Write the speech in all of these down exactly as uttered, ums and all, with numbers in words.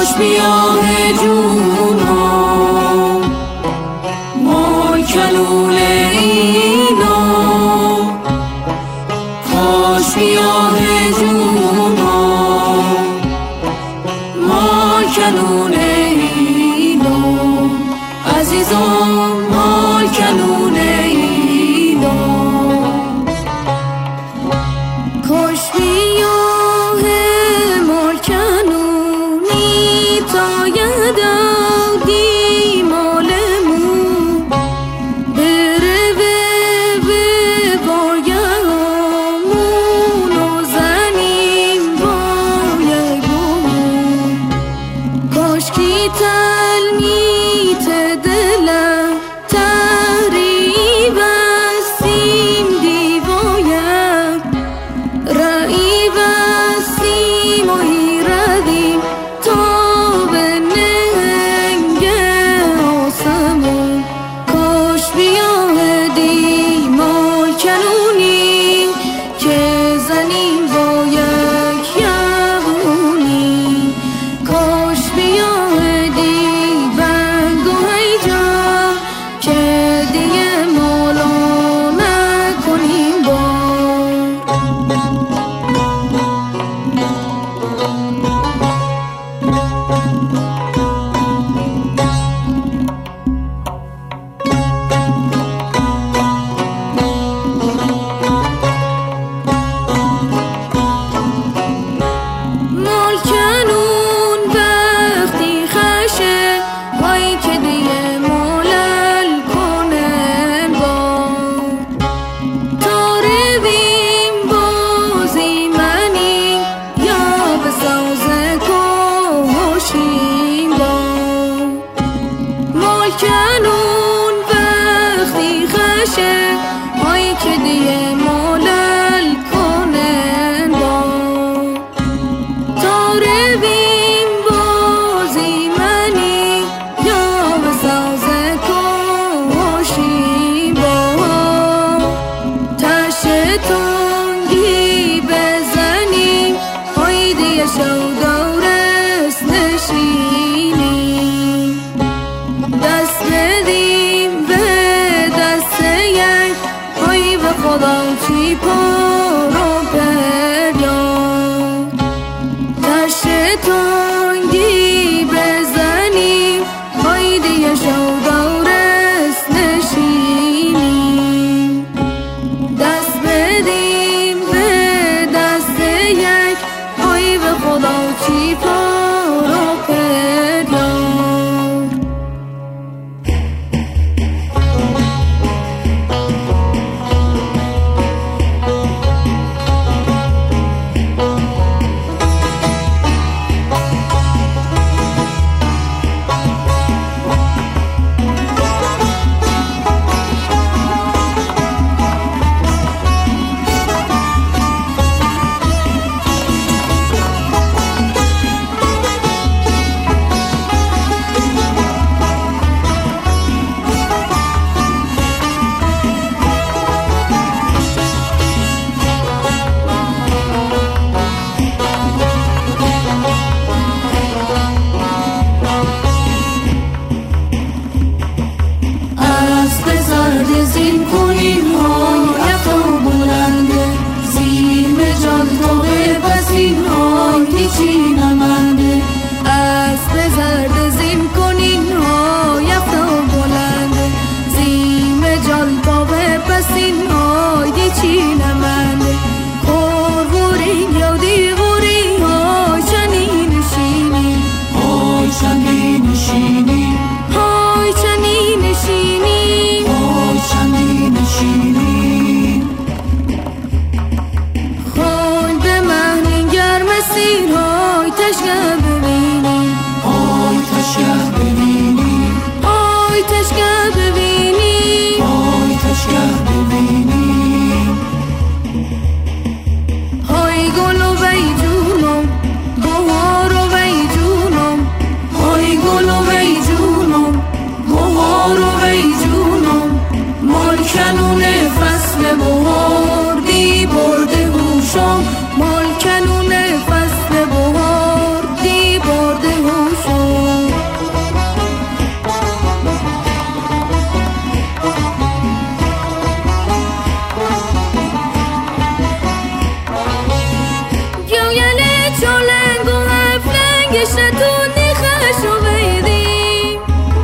کاش بیاه جونم مال کلول اینا، کاش بیاه جونم مال کلول اینا، عزیزان مال کلول اینا. کاش بیاه مال کنونی تا یدادی مالمون بره به بایمون و زنیم بایگمون. کاش کی تلمیت دلم تحریب استیم دیوایم رعی بستیم و ایردیم تا به نهنگ آسمون. کاش بیاهدیم مال کنونی که زنیم با یک یبونی. کاش بیاهدیم بنگ و هیجان که دیگه مالا نکنیم با. مال کنون وقتی خشه وای که دیگه مالل کنن با. تا رویم بازی منی یا به ساز کهاشیم با. مال کنون وقتی خشه وای که دیگه مالل کنن با. تا رویم بازی منی یا به ساز کهاشیم با. تشه تنگی بزنیم های دیگه شو دورست نشینیم. دست بدیم به دست یک های به خدا چی پر و پریاد. تشه تنگی بزنیم های دیگه شو دورست نشینیم. دست بدیم به دست یک های به خدا چی پر و پریاد. زین کنیم های افتا بلنده زیم جان تا بپسین های هیچی نمنده. اسب زرد زین کنین های افتا بلنده زیم جان تا بپسین های هیچی نمنده. کورورین یا دیغوری های چنین نشینی های چنین نشینی های چنین نشینی چندی نشینی. خوی به مهنین گرم سیرهای تشگه ببینی های تشگه ببینی های تشگه ببینی های تشگه ببینی. های گل و وی جونم بهار و وی جونم های گل و وی جونم بهار و وی جونم. مال کنون فصل بهار بی برده گوشم مال کنون فصل بهار گشتونی خشو بیدیم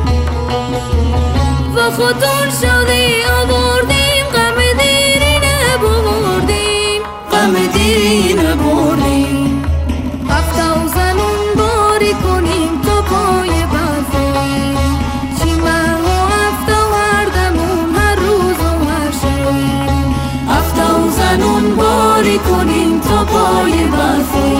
و خودون شدی آوردیم غم دیری نبردیم غم دیری نبردیم هفته و زنون باری کنیم تا پای برفاییم چیمه و هفته و هر دمون هر روز و هر شبیم هفته و زنون باری کنیم تا پای برفاییم